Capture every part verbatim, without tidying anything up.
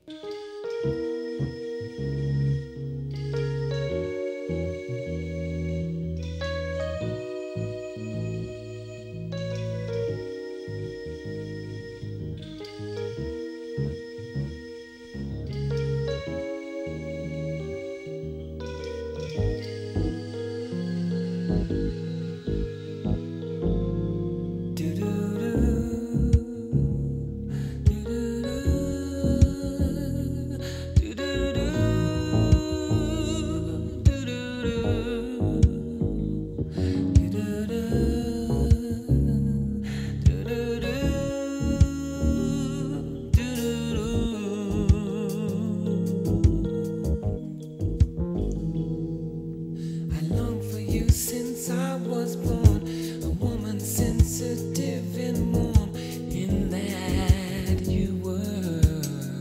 Since I was born, a woman sensitive and warm, in that you were.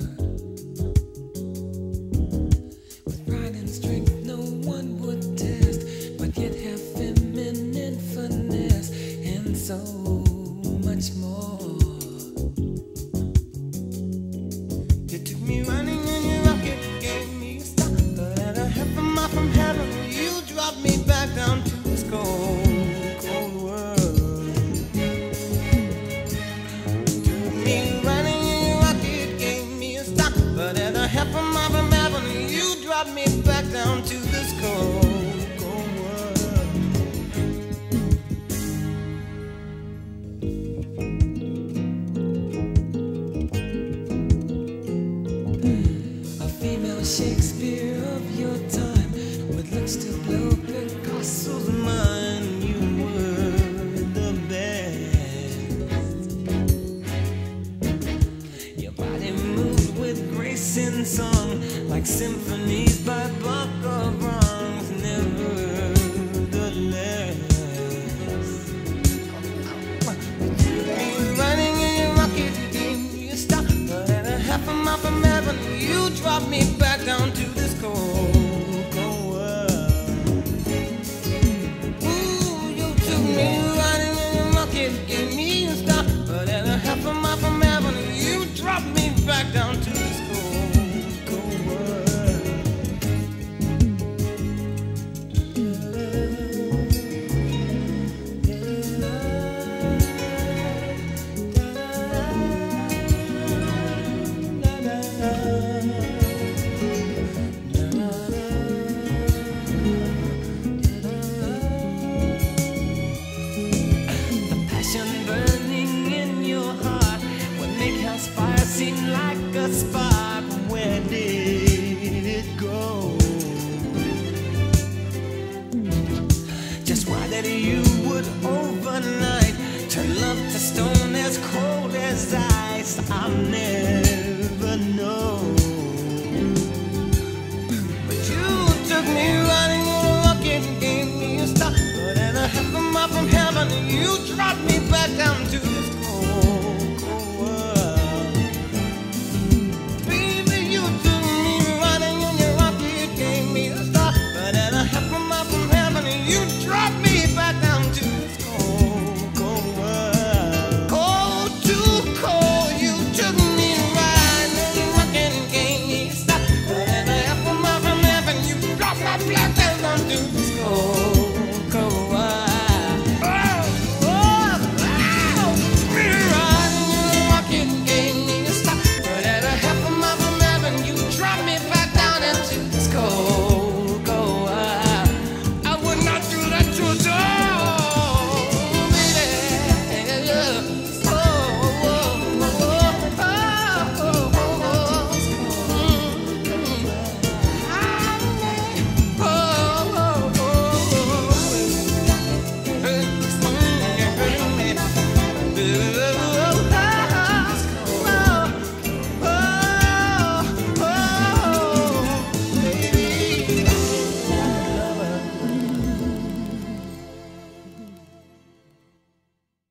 With pride and strength no one would test, but yet have feminine finesse and so much more. You took me running in your rocket, gave me a stop, but at a half a mile from heaven you dropped me back down to this cold, cold world. Took me running in your rocket, gave me a stop, but at a half a mile from heaven you dropped me back down to this cold, cold world. A female Shakespeare of your time, with looks to blow Picasso's mind, you were the best. Your body moved with grace in song, like symphonies by Bach or Brahms, nevertheless. You running in your rocket, you gave me a stop, but at a half a mile from heaven, you dropped me back down to this cold.